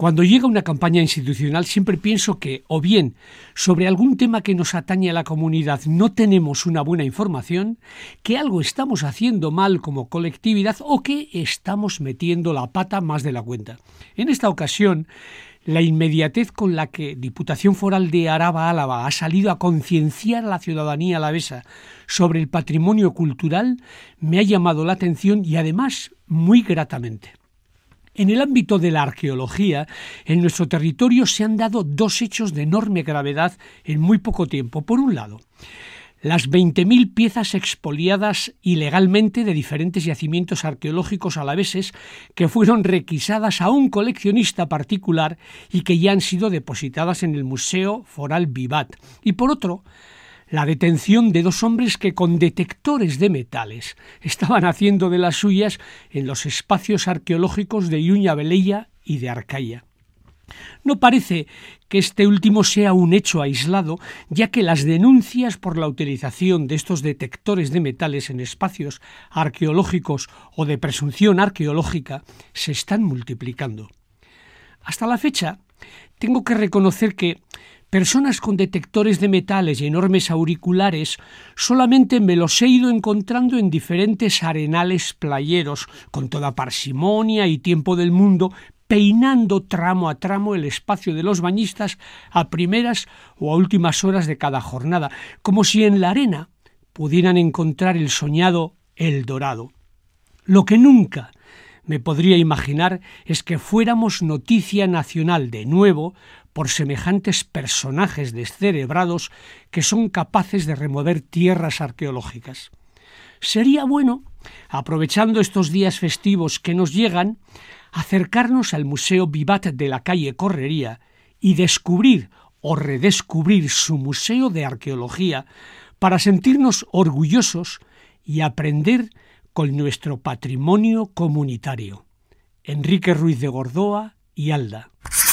Cuando llega una campaña institucional siempre pienso que o bien sobre algún tema que nos atañe a la comunidad no tenemos una buena información, que algo estamos haciendo mal como colectividad o que estamos metiendo la pata más de la cuenta. En esta ocasión, la inmediatez con la que Diputación Foral de Araba-Álava ha salido a concienciar a la ciudadanía alavesa sobre el patrimonio cultural me ha llamado la atención y además muy gratamente. En el ámbito de la arqueología, en nuestro territorio se han dado dos hechos de enorme gravedad en muy poco tiempo. Por un lado, las 20.000 piezas expoliadas ilegalmente de diferentes yacimientos arqueológicos alaveses que fueron requisadas a un coleccionista particular y que ya han sido depositadas en el Museo Foral Vivat. Y por otro, la detención de dos hombres que con detectores de metales estaban haciendo de las suyas en los espacios arqueológicos de Iruña Velella y de Arcailla. No parece que este último sea un hecho aislado, ya que las denuncias por la utilización de estos detectores de metales en espacios arqueológicos o de presunción arqueológica se están multiplicando. Hasta la fecha, tengo que reconocer que personas con detectores de metales y enormes auriculares solamente me los he ido encontrando en diferentes arenales playeros, con toda parsimonia y tiempo del mundo, peinando tramo a tramo el espacio de los bañistas a primeras o a últimas horas de cada jornada, como si en la arena pudieran encontrar el soñado El Dorado. Lo que nunca me podría imaginar es que fuéramos noticia nacional de nuevo por semejantes personajes descerebrados que son capaces de remover tierras arqueológicas. Sería bueno, aprovechando estos días festivos que nos llegan, acercarnos al Museo Vivat de la calle Correría y descubrir o redescubrir su museo de arqueología para sentirnos orgullosos y aprender con nuestro patrimonio comunitario. Enrique Ruiz de Gordoa y Alda.